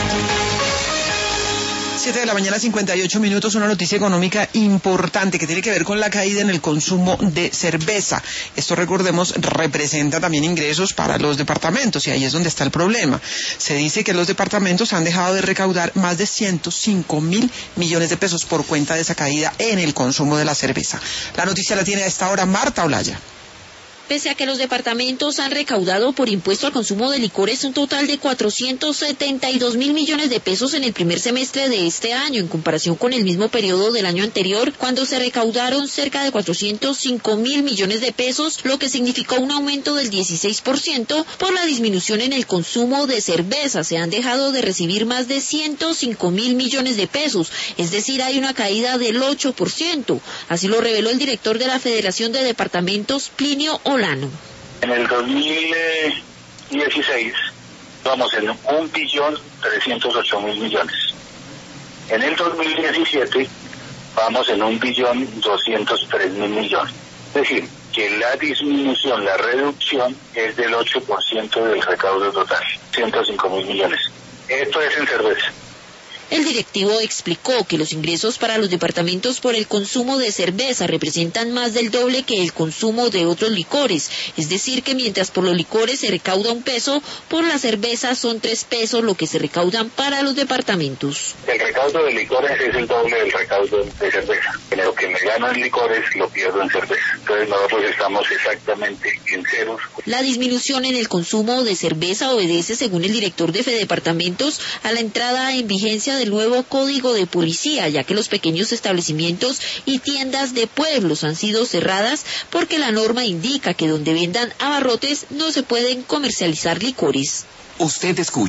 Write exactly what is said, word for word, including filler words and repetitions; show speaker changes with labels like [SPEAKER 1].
[SPEAKER 1] siete de la mañana, cincuenta y ocho minutos, una noticia económica importante que tiene que ver con la caída en el consumo de cerveza. Esto, recordemos, representa también ingresos para los departamentos y ahí es donde está el problema. Se dice que los departamentos han dejado de recaudar más de ciento cinco mil millones de pesos por cuenta de esa caída en el consumo de la cerveza. La noticia la tiene a esta hora Marta Olaya.
[SPEAKER 2] Pese a que los departamentos han recaudado por impuesto al consumo de licores un total de cuatrocientos setenta y dos mil millones de pesos en el primer semestre de este año, en comparación con el mismo periodo del año anterior, cuando se recaudaron cerca de cuatrocientos cinco mil millones de pesos, lo que significó un aumento del dieciséis por ciento por la disminución en el consumo de cerveza. Se han dejado de recibir más de ciento cinco mil millones de pesos, es decir, hay una caída del ocho por ciento. Así lo reveló el director de la Federación de Departamentos, Plinio Olano.
[SPEAKER 3] En el dos mil dieciséis vamos en un billón trescientos ocho mil millones. En el dos mil diecisiete vamos en un billón doscientos tres mil millones. Es decir, que la disminución, la reducción es del ocho por ciento del recaudo total, ciento cinco mil millones. Esto es en cerveza.
[SPEAKER 2] El directivo explicó que los ingresos para los departamentos por el consumo de cerveza representan más del doble que el consumo de otros licores, es decir, que mientras por los licores se recauda un peso, por la cerveza son tres pesos lo que se recaudan para los departamentos.
[SPEAKER 3] El recaudo de licores es el doble del recaudo de cerveza. En lo que me gano en licores lo pierdo en cerveza. Entonces nosotros estamos exactamente en ceros.
[SPEAKER 2] La disminución en el consumo de cerveza obedece, según el director de Fedepartamentos, a la entrada en vigencia del nuevo Código de Policía, ya que los pequeños establecimientos y tiendas de pueblos han sido cerradas porque la norma indica que donde vendan abarrotes no se pueden comercializar licores.
[SPEAKER 4] Usted escucha.